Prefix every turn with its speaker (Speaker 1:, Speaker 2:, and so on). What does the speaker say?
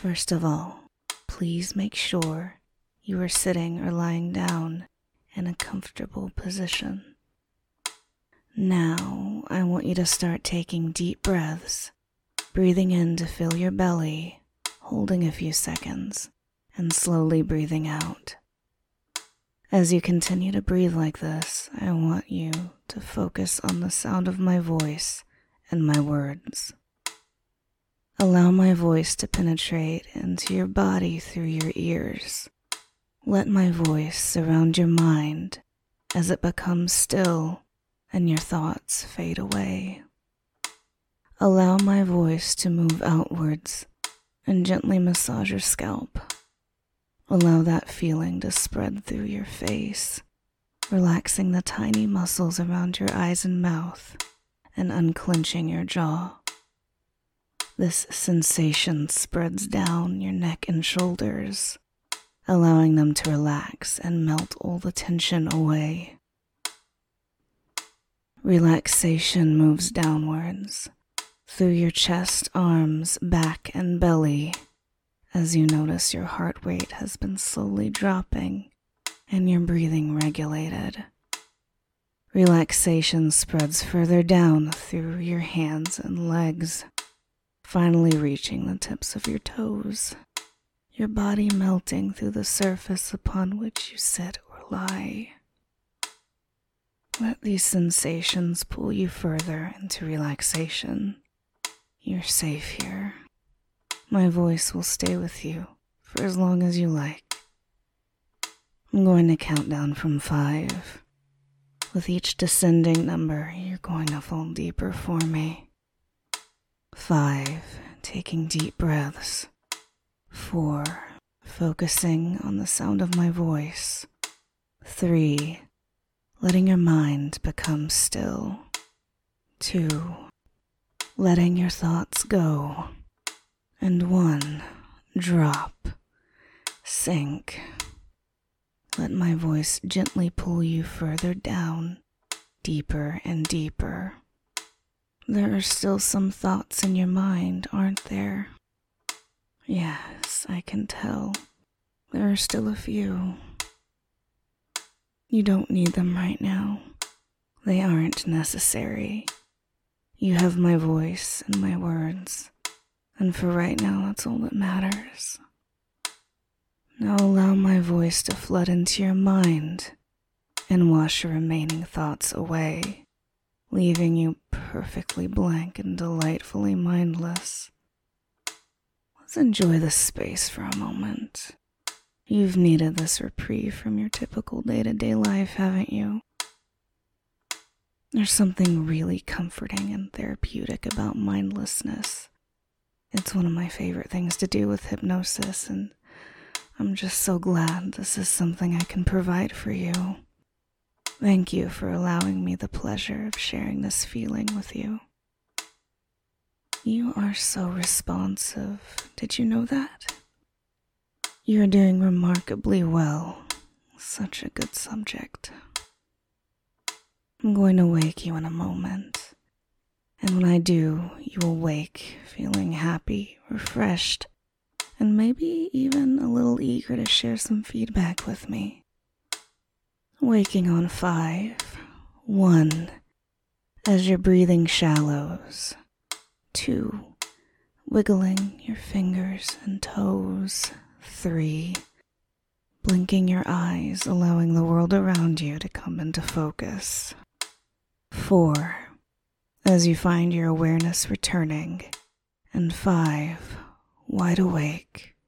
Speaker 1: First of all, please make sure you are sitting or lying down in a comfortable position. Now, I want you to start taking deep breaths, breathing in to fill your belly, holding a few seconds, and slowly breathing out. As you continue to breathe like this, I want you to focus on the sound of my voice and my words. Allow my voice to penetrate into your body through your ears. Let my voice surround your mind as it becomes still and your thoughts fade away. Allow my voice to move outwards and gently massage your scalp. Allow that feeling to spread through your face, relaxing the tiny muscles around your eyes and mouth and unclenching your jaw. This sensation spreads down your neck and shoulders, allowing them to relax and melt all the tension away. Relaxation moves downwards, through your chest, arms, back, and belly, as you notice your heart rate has been slowly dropping and your breathing regulated. Relaxation spreads further down through your hands and legs, finally reaching the tips of your toes, your body melting through the surface upon which you sit or lie. Let these sensations pull you further into relaxation. You're safe here. My voice will stay with you for as long as you like. I'm going to count down from 5. With each descending number, you're going to fall deeper for me. 5, taking deep breaths. 4, focusing on the sound of my voice. 3, letting your mind become still. 2, letting your thoughts go. And 1, drop, sink. Let my voice gently pull you further down, deeper and deeper. There are still some thoughts in your mind, aren't there? Yes, I can tell. There are still a few. You don't need them right now. They aren't necessary. You have my voice and my words, and for right now, that's all that matters. Now allow my voice to flood into your mind and wash your remaining thoughts away, leaving you perfectly blank and delightfully mindless. Let's enjoy this space for a moment. You've needed this reprieve from your typical day-to-day life, haven't you? There's something really comforting and therapeutic about mindlessness. It's one of my favorite things to do with hypnosis, and I'm just so glad this is something I can provide for you. Thank you for allowing me the pleasure of sharing this feeling with you. You are so responsive. Did you know that? You're doing remarkably well. Such a good subject. I'm going to wake you in a moment. And when I do, you will wake feeling happy, refreshed, and maybe even a little eager to share some feedback with me. Waking on 5, 1, as your breathing shallows. 2, wiggling your fingers and toes. 3, blinking your eyes, allowing the world around you to come into focus. 4, as you find your awareness returning. And 5, wide awake,